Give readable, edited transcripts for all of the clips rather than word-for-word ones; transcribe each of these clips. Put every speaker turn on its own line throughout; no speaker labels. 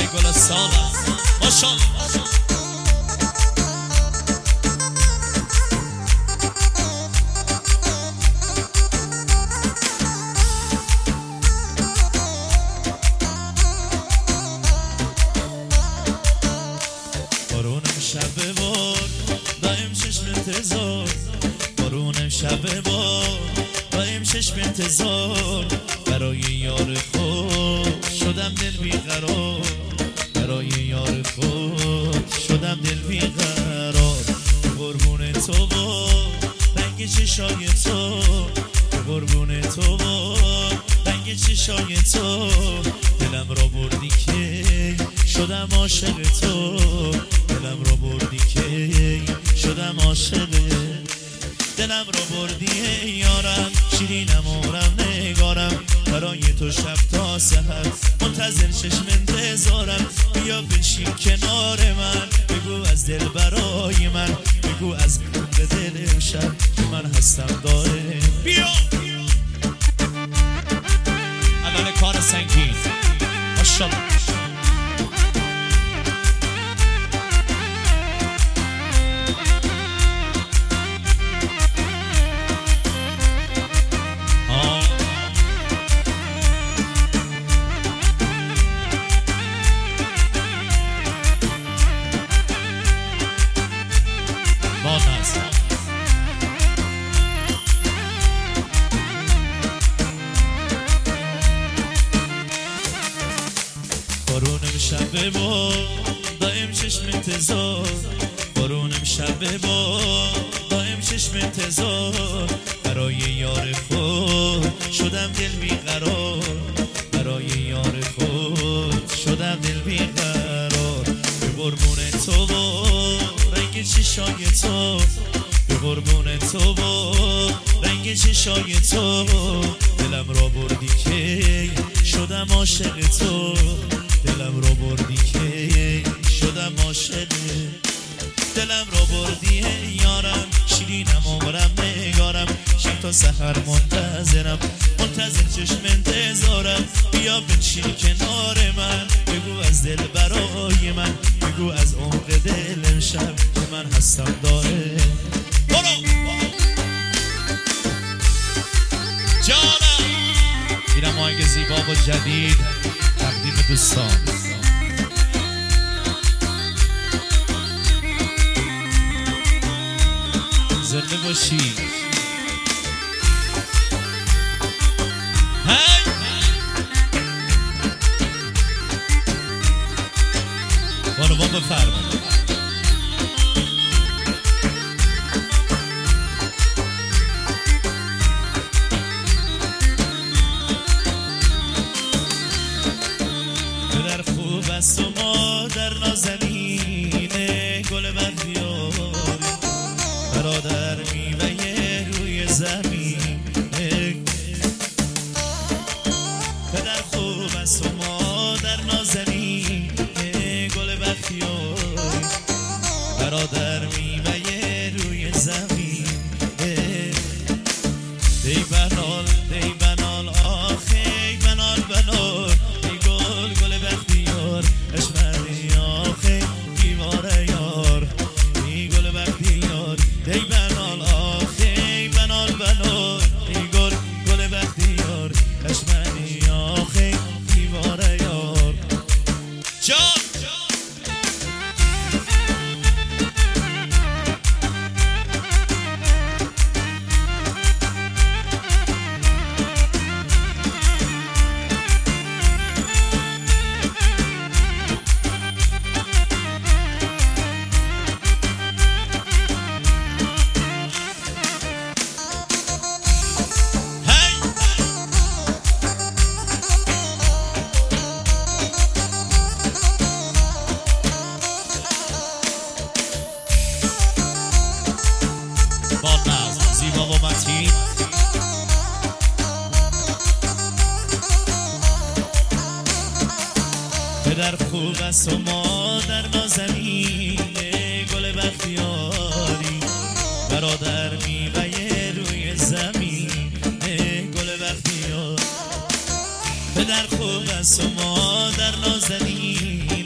ای گل سالا ماشاءالله.
بارونم شب بار دایم چشم انتظار، بارونم شب بار دایم چشم انتظار، برای یار خود شدم دل بیقرار، برای یار خود شدم دل بیقرار. قربون تو و رنگ چشای تو، قربون تو و رنگ چشای تو، دلم را بردی که شدم عاشق تو، دلم را بردی که شدم عاشق، دلم را بردی یارم، شیرینم عمرم نگارم، برای تو شب تا سحر منتظر چشم انتظارم. بیا بنشین کنار من، بگو از دل برای من، بگو از به دل امشب که من هستم داره.
بیا الان کار سنگین ماشاءالله.
بارونم شب با دایم چشم انتظار، بارونم شب با دایم چشم انتظار، برای یار خود شدم دل بیقرار، برای یار خود شدم دل بیقرار. به قربون تو و رنگ چشای تو، به قربون تو و رنگ چشای تو، دلم را بردی که شدم عاشق تو، دلم را بردی که شدم عاشق، دلم را بردی یارم، شیرینم عمرم نگارم، شب تا سحر منتظرم، منتظر چشم انتظارم. بیا بنشین کنار من، بگو از دل برای من، بگو از عمق دل امشب که من هستم داره.
برو جانم.
اینم آهنگ زیبا و جدید تقدیم دوستان. زنده باشی.
هی
بانوان بفرمایید. پدر خوب است و مادر نازنینه، گل بردیار برادر میوه روی زمینه. پدر خوب است و مادر نازنینه، گل بختیار برادر میوه روی زمینه. دی بنال دی بنال آخ ای بنال بنال، ای گل گل بختیار اشمری آخ ای دیواره یار، ای گل بختیار دی بنال آخ ای بنال بنال، ای گل گل بختیار اشمری آخ ای دیواره یار.
جان
زیبا و متین. پدر خوب است و مادر نازنینه، گل بختیاری برادر میوه روی زمینه، گل بختیار. پدر خوب است و مادر نازنینه،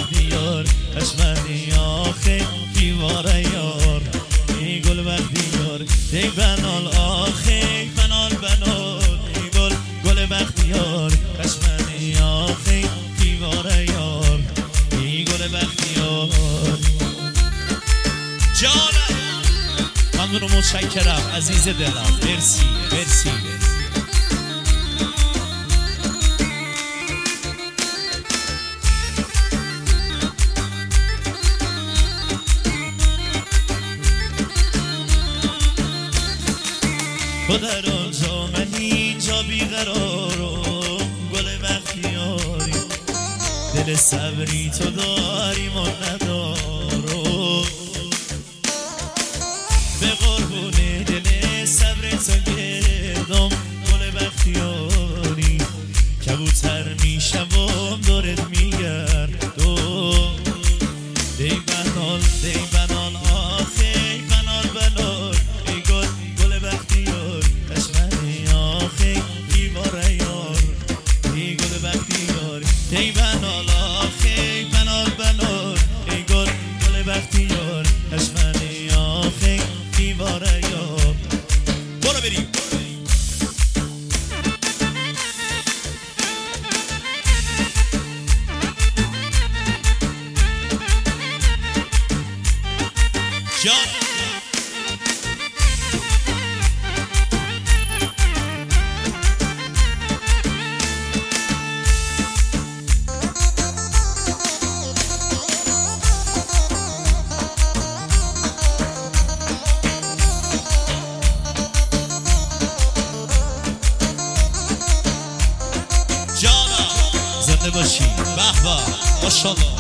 وقتی یار اشمنی آخه دیواره یار ای گل وقتی یار ای بنال آخه بنال ای گل وقتی یار اشمنی آخه دیواره یار ای گل وقتی یار
جانم ممنون و متشکرم عزیز دلم مرسی مرسی
تو در آنجا من اینجا بیقرارم گل بختیاری دل صبری تو داری ما ندارم به قربون دل صبر تو گردم گل بختیاری کبوتر میشم دورت میگردم دی بنال آخه بنال ای گل بختیار اشمنی آخه دیواره یار ای گل بختیار دی بنال آخه بنال ای گل بختیار اشمنی آخه دیواره یار
برو بریم
زنده باشی
به به ماشاءالله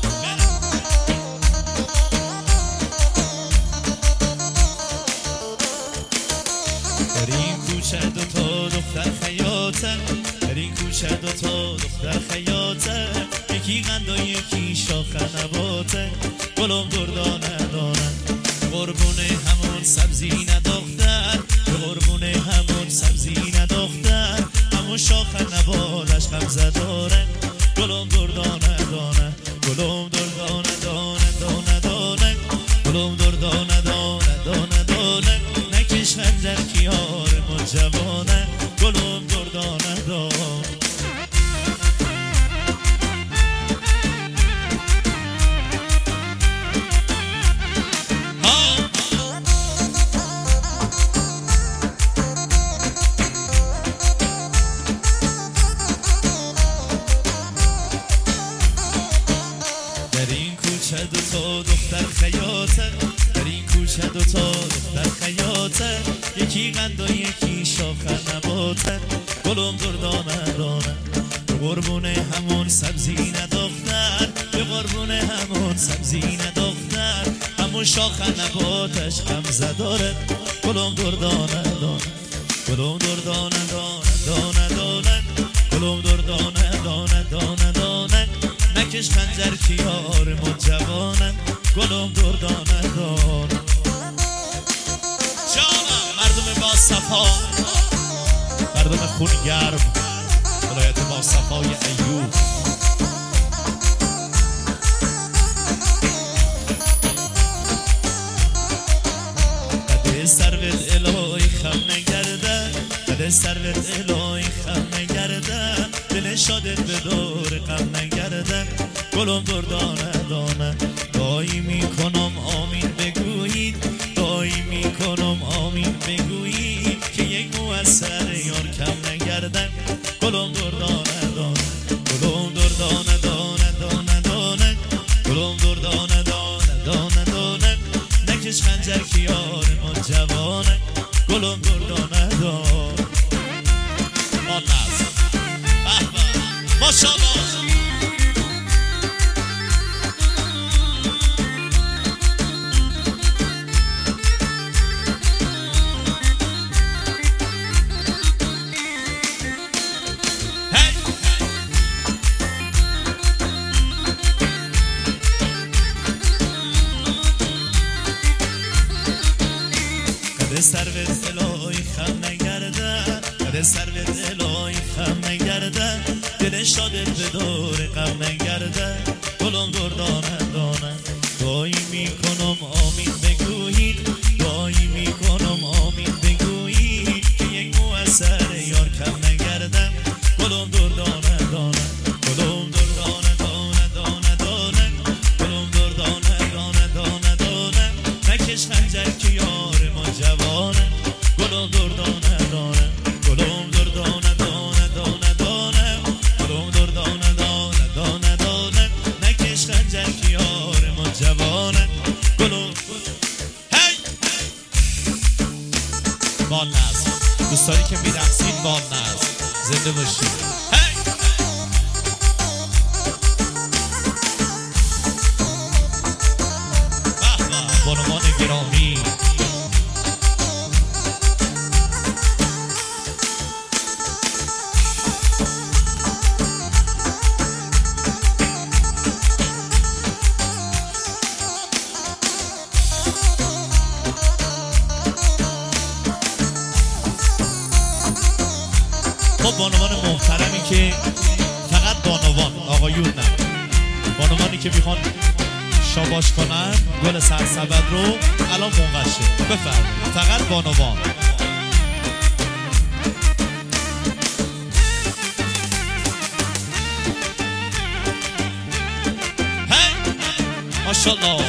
در این کوچه دوتا دختر خیاطن در این کوچه دوتا دختر خیاطن یکی قند و یکی شاخه نباتن گلم دردانه دانن قربون همون سبزی ندختر قربون همون سبزی ندختر همون شاخه نبالش غمزه دارن گلم دردانه دانن گلم دردانه دانه دانه گلم دردانه دانه نکش خنجر کیار ما جوانه گلم دردانه دانه دوتا دختر خیاطه در این کوچه دوتا دختر خیاطه یکی قند و یکی شاخه نباته گلم دردانه به قربون همون سبزی ندختر به قربون همون سبزی ندختر همون شاخه نباتش غمزه داره گلم دردانه گلم دردانه دانه گلم دردانه دانه نکش خنجر کیار ما جوانن گلم دردانه دانه
جانم مردم با صفا
مردم خون گرم ولایت با صفای ایوب قد سروت الهی خم نگرده قد سروت الهی خم نگرده دل شادت به دور غم نگرده گلم دردانه دانه دایی میکنم آمین بگویید دایی میکنم آمین بگویید که یک موثر یار کم نگردن گلم دردانه دانه گلم دردانه دانه گلم دردانه دانه نکش خنجر کیار ما جوانه گلم دردانه دانه
ما نزد به به ماشاءالله
سروت الهی خم نگرده قد سروت الهی خم نگرده دل شادت به دور غم نگرده گلم دردانه دانه دعایی میکنم آمین بگویید دعایی میکنم آمین بگویید که یک موثر یار کم نگردم گلم دردانه دانه گلم دردانه دانه دانه دانه گلم دردانه دانه دانه دانه نکش خنجر که یار ما جوانه گلم دردانه دانه گلم دردانه دانه دانه دانه گلم دردانه دانه دانه دانه نکش خنجر که یار ما جوانه گلم هی
بال نزد دوستانی که میرقصید بال نزد زنده باشید بانوان گرامی خب بانوان محترمی که فقط بانوان آقایون نه بانوانی که میخوان شاباش کنن گل سرسبد رو الان منقشه بفرمایید فقط بانوان هی ماشاءالله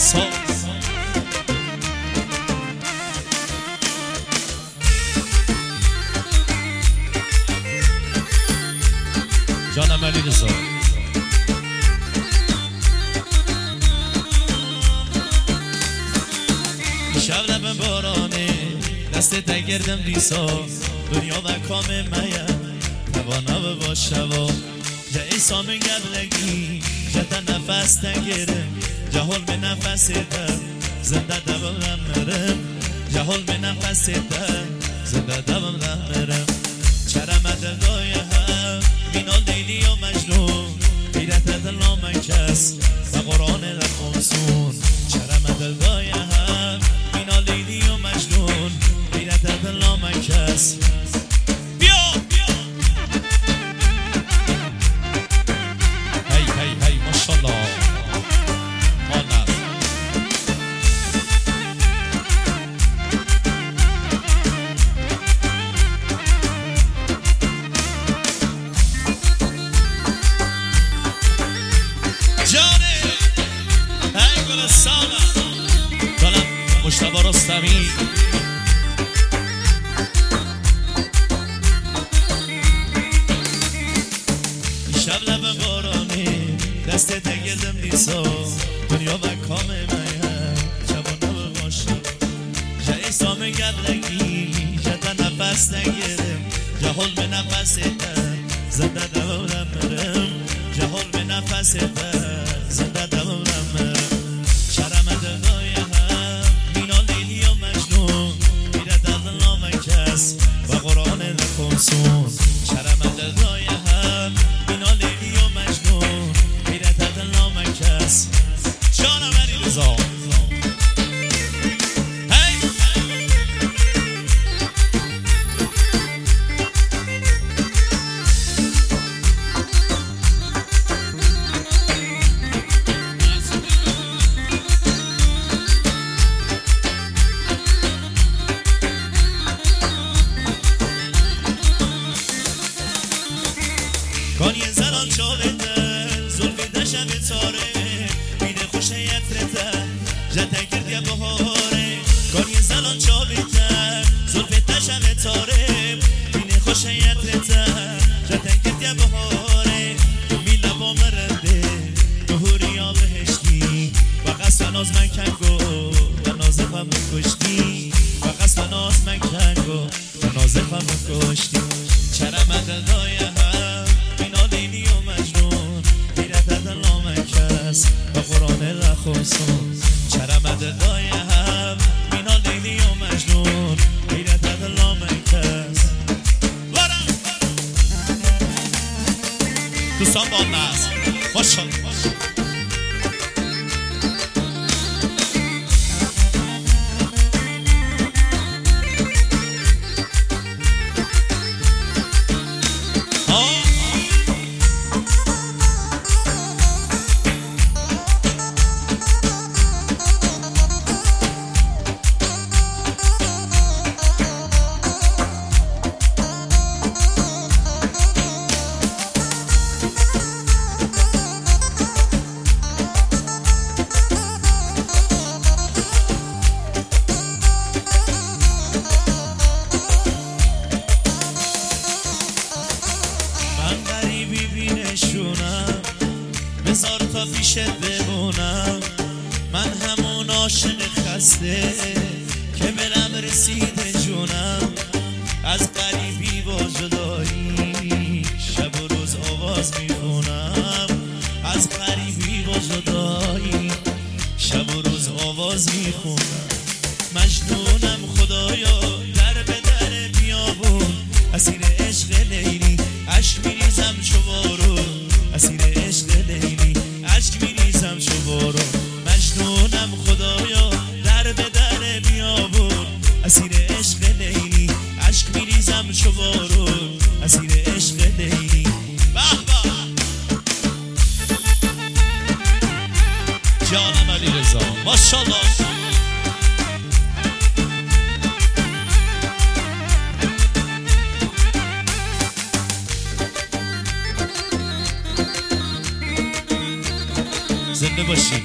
جانم علی رضا شب لب بارانه دست تگردم دیسا دنیا و کام میم توانا با شوا جا ایسا من گبلگی جتا نفس تگرم جهول به نفس دم زنده دبم مرم جهول به نفس دم زنده دبم مرم چرم دلای هم بینال لیلی و مجنون غیرت دل نامکس و قرآن لخمسون چرم دلای هم بینال لیلی و مجنون غیرت دل نامکس بیا هی هی هی ماشالله مانت مشتبه رستمی شب لب بارانی دست تگردم دیسا دنیا و کام میم جوانه باشم جا ایسا من گبلگی جتا نفس نگیرم جهول به نفس دم زنده دمم مرم جهول به نفس دم زنده دمم مرم شرم دلای و قرآن لخمسون شرم دلای هم بینا لیلی و مجنون غیرت دل نامکس جانم علی رضا هی کانی زلال چالته زلفی دشم تاره بیده خوش یترته جته کردی بهاره کانی زلال چالته زلفی دشم تاره بیده خوش یترته جته کردی بهاره می لبا مرده نهوری یا بهشتی و قصد ناز من کنگو و نازفم کشتی و قصد ناز من کنگو و نازفم کشتی چرم دلای هم لیلی و مجنون غیرت دل نامکس و قرآن لخمسون چرم دلای هم بینا لیلی و مجنون غیرت دل نامکس دوستان با ناز ماشاءالله
پیشت بمونم، من همون عاشق خسته که بلم رسیده جونم. از غریبی و جدایی شب و روز آواز میخونم، از غریبی و جدایی شب و روز آواز میخونم. مجنونم خدایا در به در بیابون، اسیر عشق لیلی عشق میریزم چوارون، اسیر عشق لیلی عشق میریزم چوارون. مجنونم خدایا در به در بیابون، اسیر عشق لیلی عشق میریزم چوارون، اسیر عشق لیلی. به به جانم علی رضا ماشاءالله. زنده باشی.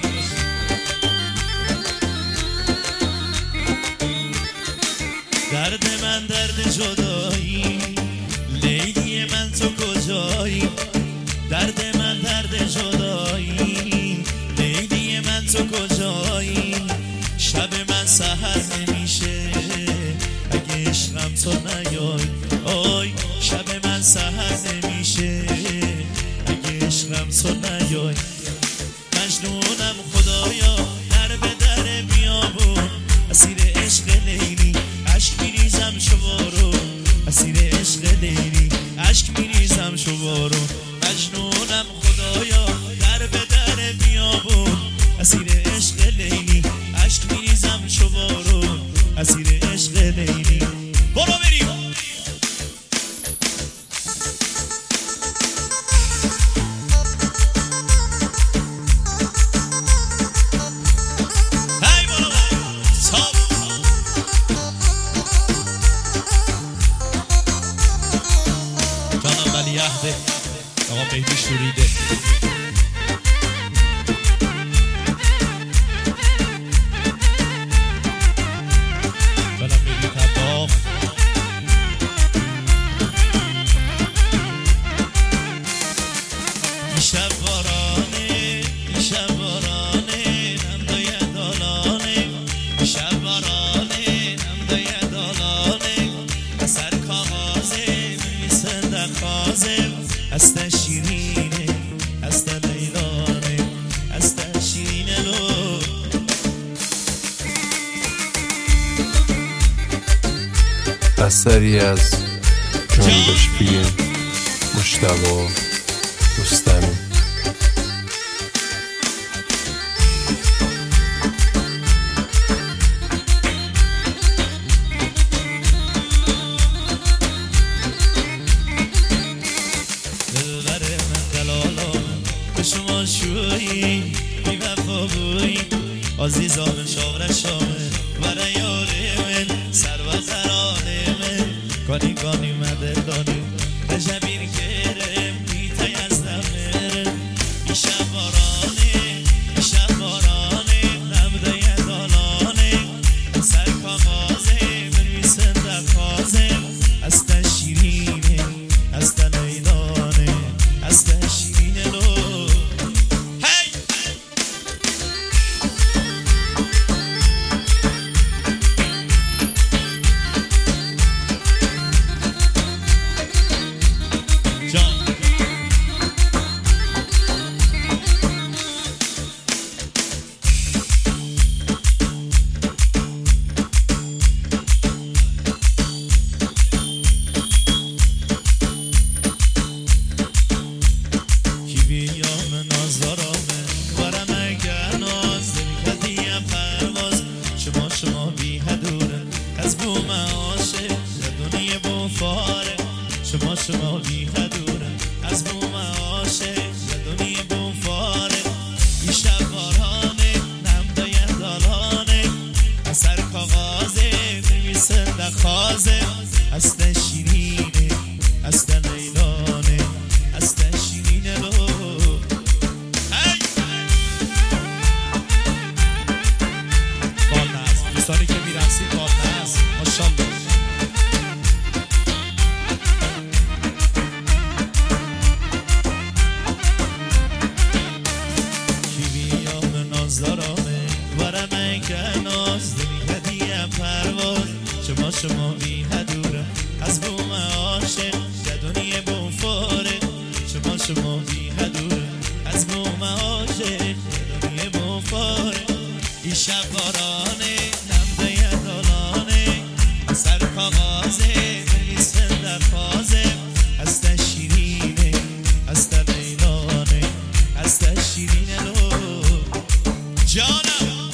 درد من درد جدایی، لیلی من تو کجایی؟ درد من درد جدایی، لیلی من تو کجایی؟ شب من سحر نمیشه اگه عشقم تو نیای، آی شب من سحر نمیشه اگه عشقم تو نیای. مجنونم خدایا در به در بیابون، اسیر عشق لیلی عشق میریزم شوارون، اسیر عشق لیلی عشق میریزم شوارون. مجنونم خدایا در به در بیابون، اسیر عشق لیلی عشق میریزم شوارون، اسیر عشق لیلی. برو بریم. آقا مهدی شوریده بلم مهدی تباخ. دیشب بارانه دیشب بارانه نمدای دالانه، دیشب بارانه نمدای دالانه، اثر کاغازه میسند خوازه، است شیرینه است لیلانه است شیرینه لو.
اثری از جنبش فیلم مجتبی رستمی.
شما شویی بی وفا بویی عزیزان شاور شامه برای یاره من سر و قرانه من کانی کانی مدلانی رجبیر کرم بیتای از دمره. بیشب بارانه بیشب بارانه نمدای دالانه، سر کامازه بنویسن دقازه، است شیرینه است لیلانه است شیرینه لو. شما بی هدوره از بوم عاشق دنیا بو فاره، شما بی هدوره از بوم عاشق دنیا بو فاره. بیشب بارانه نمدای دالانه، اثر کاغازه نویسن دخازه، است شیرینه است لیلانه است شیرینه لو. دوستانی که میرقصید واقعا است ماشاءالله. شما بی هدوره از بوم عاشق گدونی بوم فاره شما بی هدوره از بوم عاشق گدونی بوم فاره این شب بارانه نمده یدالانه سر کاغازه نویسن در فازه از تشیرینه از تلیلانه از تشیرینه لو جانم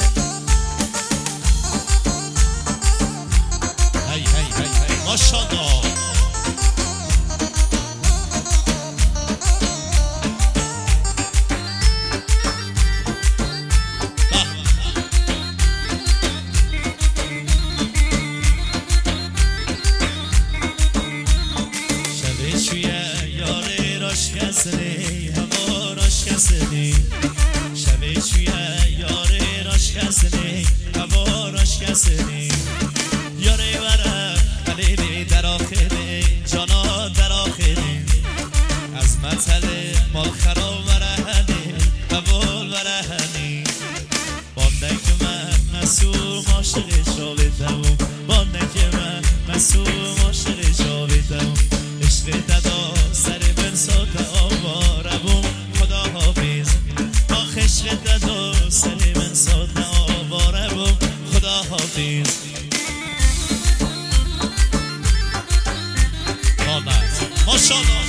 هی هی هی هی ماشاءالله کسنی هوا راش کسنی شبه چویه یاره راش کسنی هوا راش کسنی یاره وره خلیلی در آخری جانا در آخری از مطل مال خراب ورهنی قبول ورهنی بانده که من مسوم عاشق شاویدم بانده که من مسوم عاشق شاویدم عشق ددا سر من ساده آوارم خدا حافظ آخ عشق ددا سر من ساده آوارم خدا حافظ ماشاءالله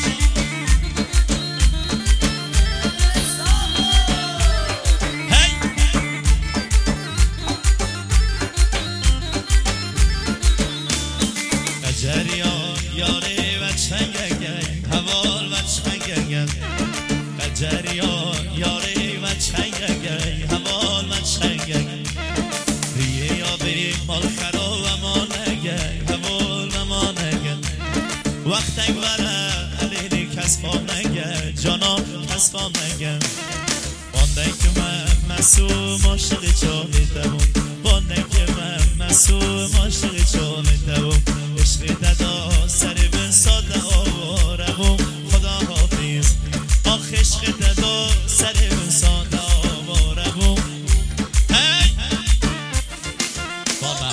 یاره و چنگگن حوال و چنگگن قجریان یاره و چنگگن حوال و چنگگن ریه یا بریم مال خرا و ما نگن حوال و ما نگن وقت اگوره علیلی کسفام نگن جانا کسفام نگن بانده که من مسوم عاشق چاهیدم بانده که من مسوم عاشق چاهیدم عشق ددا سر من ساده آوارم خدا حافظ آخ عشق ددا سر من ساده آوارم هی بابا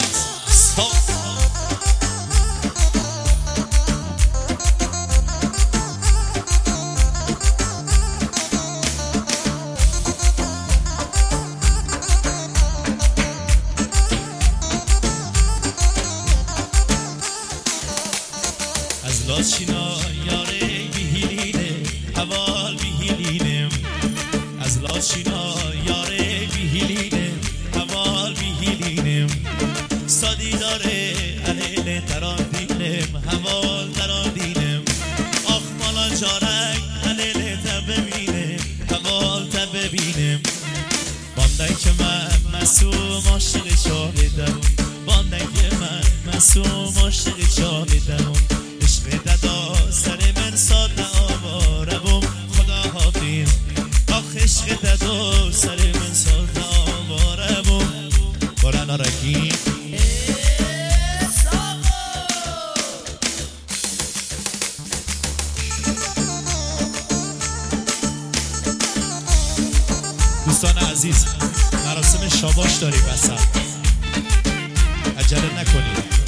از لاشینا یاره بیهیلینه حوال بیهیلینه از لاشینا یاره بیهیلینه حوال بیهیلینه سادی داره علیل دران دینم حوال دران دینم آخ مالا جارک علیل تب ببینم حوال تب ببینم بانده که من مسوم عاشق شاهدم بانده که من مسوم عاشق شاهدم عشق ددا سر من ساده آوارم خدا حافظ آخ عشق ددا سر من ساده آوارم قرآن رکی دوستان عزیز مراسم شاباش داریم وسط عجله نکنید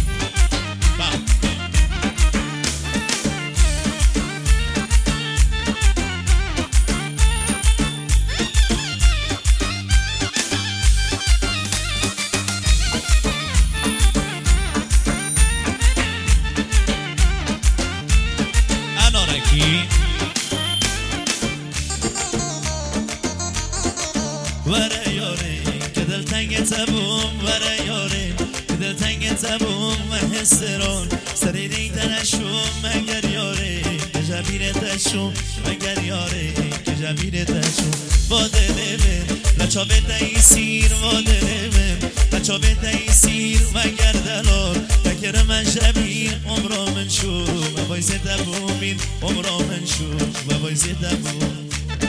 وره یاره که دل تنگ تبوم وره یاره که دل تنگ تبوم و حسران سری دیتنشون مگر یاره که جبیر تشون مگر یاره که جبیر تشون با دل من لچا به تیسیر با دل من لچا به تیسیر مگر دلار فکر من جبیر عمرا من شو و بایز تبومین عمرا من شو و بایز تبوم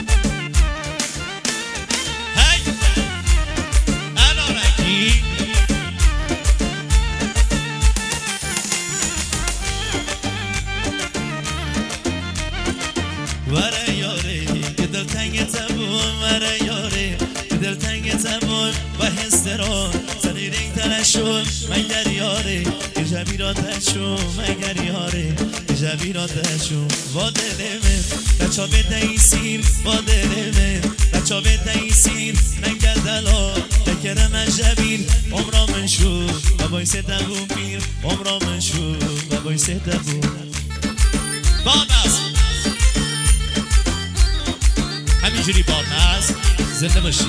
وره یاره که دل تنگ تبون وره یاره که دل تنگ تبون و حس استران سری رنگ ترشم مگر یاره که جبی را دشم مگر یاره که جبی را دشم با دلمه بچا به تیسیر با دلمه بچا به تیسیر نگر دلا تکر من جبیر عمرا من شو و بایست دبو پیر عمرا من شو و بایست دبو بانز همینجوری بانز زنده باشی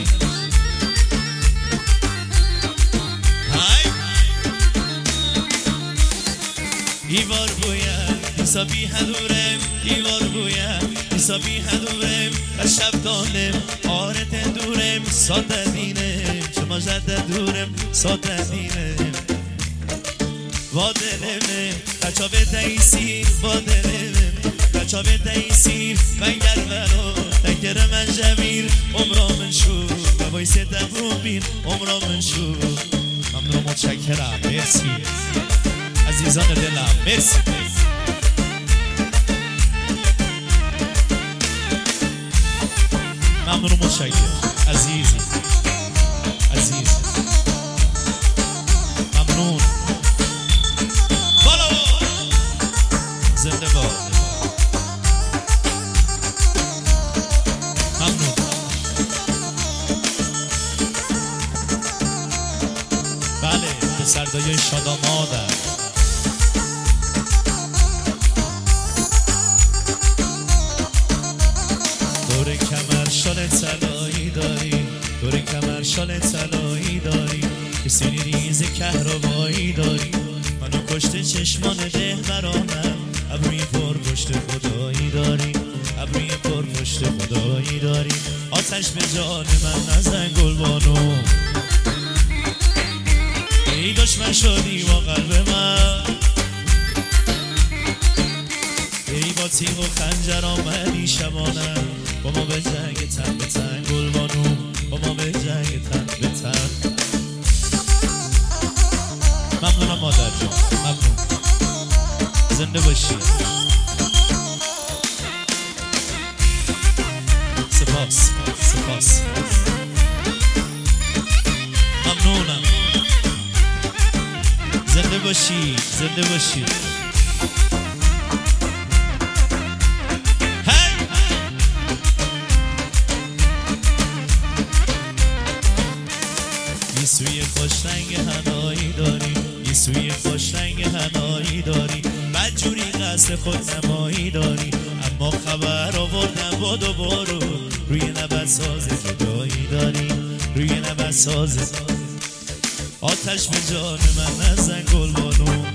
ایوار بویم حسابی هدورم ایوار بویم حسابی هدورم و شب دانم آرت دورم ساده دینم شما جد دورم ساده دینم با دلمه بچا به تیسیر با دلمه بچا به تیسیر بنگر ولو تکر من جمیر عمرا من شو و بایست دبو بین عمرا من شو ممنون متشکرم مرسی عزیزان دلم مرسی ممنون متشکرم عزیزی عزیز ممنون بالا زنده باد ممنون بله پسردای شادامادم دور کمر شال طلایی داری دور کمر شال طلایی داری که سری ریز کهربایی داری منو کشته چشمان ده برامم ابروی پر پشت خدایی داری ابروی پر پشت خدایی داری آتش به جان من نزن گلبانو ای دشمن شدی با قلب من ای با تیغ و خنجر آمدی شبانم با ما به جنگ تن به تن گلبانو با ما به جنگ تن به تن ممنونم مادر جان ممنون زنده باشی سپاس سپاس ممنونم زنده باشی زنده باشی یه سوی خوش رنگ هنایی داری یه سوی خوش رنگ هنایی داری بدجوری قصد خود نمایی داری اما خبر آوردم باد و بارو روی نبض ساز جدایی داری روی نبض ساز آتش به جان من نزن گلبانو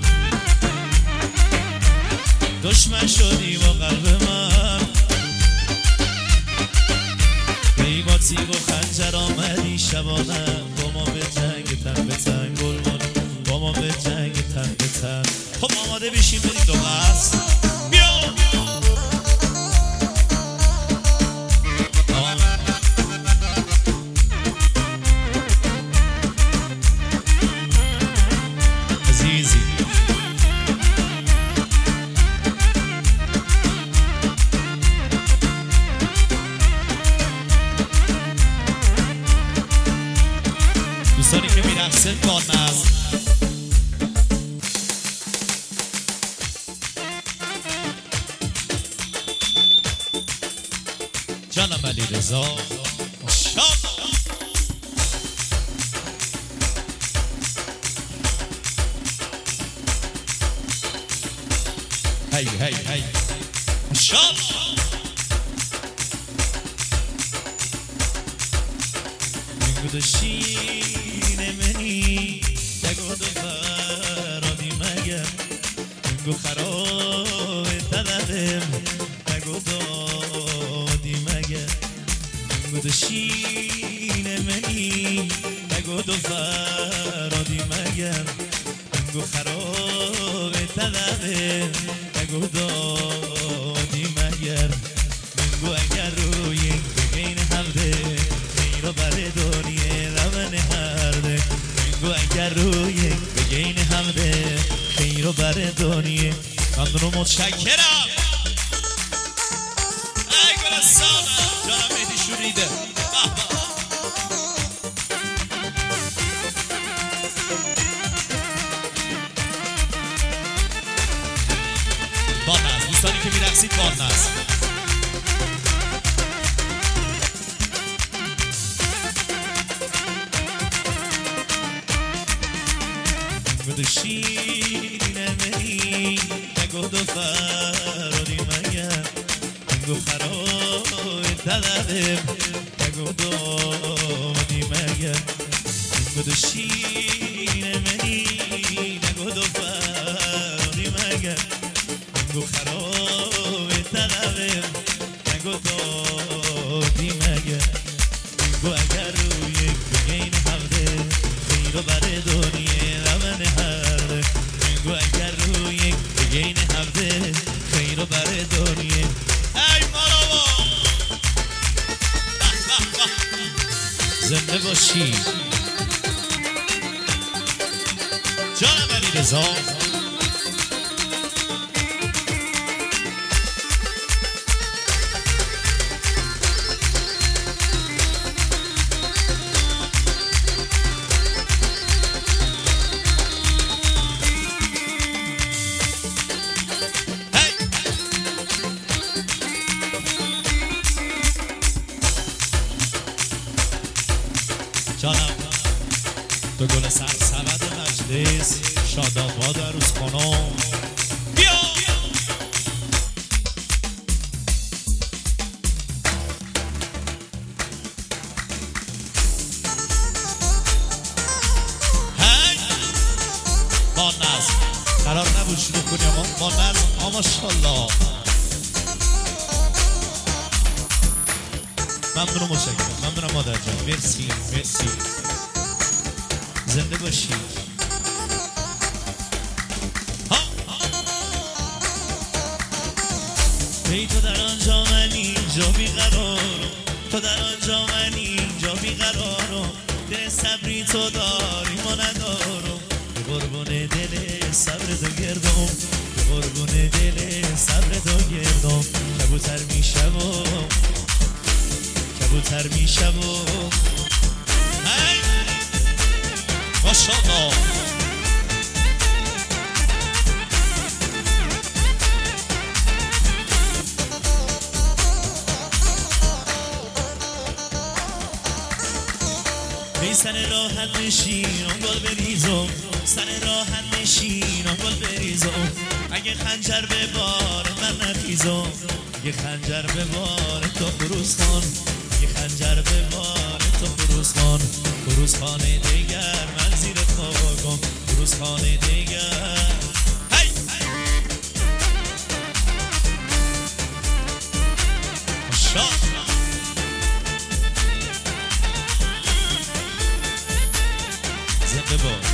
دشمن شدی با قلب من ای با تیغ و خنجر آمدی شبانم با ما به جنگ تن به تن گلبانو با ما به جنگ تن به تن خب آماده بشیم بریم دو قصد بیا عزیزی دوستانی که میرقصن با نظم جانم علی رضا ماشاءالله هی هی هی ماشاءالله میگو دشین منی نگو دو فرادی مگه میگو خراب طلبم نگو دادی مگه میگو دشین منی نگو دو فرادی مگه میگو خراب طلبم نگو دادی مگر میگو اگر روی بگین حمده رو برای دنیا رمن هرده میگو اگر روی بگین حمده خیر رو برای دنیا ممنون متشکرم ای گلستانم جانم مهدی شوریده بانست گد شیرینه منی نگو دو فراری مگر نگو خرای دلم نگو دادی مگر گد شیرینه منی نگو دو فراری مگر نگو خرای دلم نگو دادی مگر نگو اگر روی بگین حوله خیرو بر دنیا من هرده نگو اگر روی بگین حوله خیرو بر دنیا ای مالاوا زنده باشی جانم علی رضا جانم تو گل سرسبد مجلس شاداباد عروس خانم بیا هی با نظم قرار نبود شروع کنیم با نظم ماشالله ممنونم متشکرم ممنونم مادر جان مرسی مرسی زنده باشی ای تو در آنجا من اینجا بیقرارم تو در آنجا من اینجا بیقرارم دل صبری تو داری ما ندارم قربون دل صبر تو گردم قربون دل صبر تو گردم کبوتر میشم کبوتر میشم هی ماشاءالله بی سر راحت نشینم گل بریزم سر راحت نشینم گل بریزم اگه خنجر به بار من نخیزم اگه خنجر به بار تو فروز خان اگه خنجر به بار تو فروز خان فروز خانه دیگر من زیر خاکم فروز خانه دیگر هی ماشاءالله زنده باش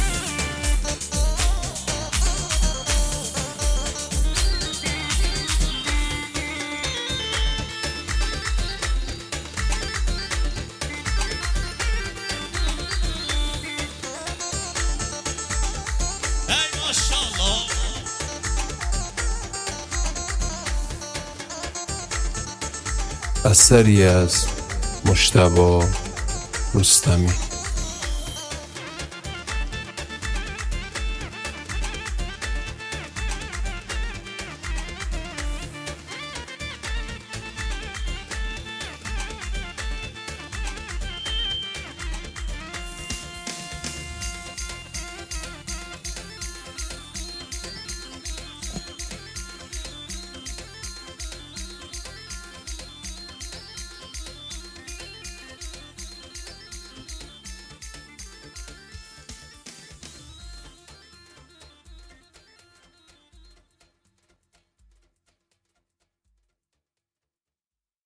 اثری از مجتبی رستمی.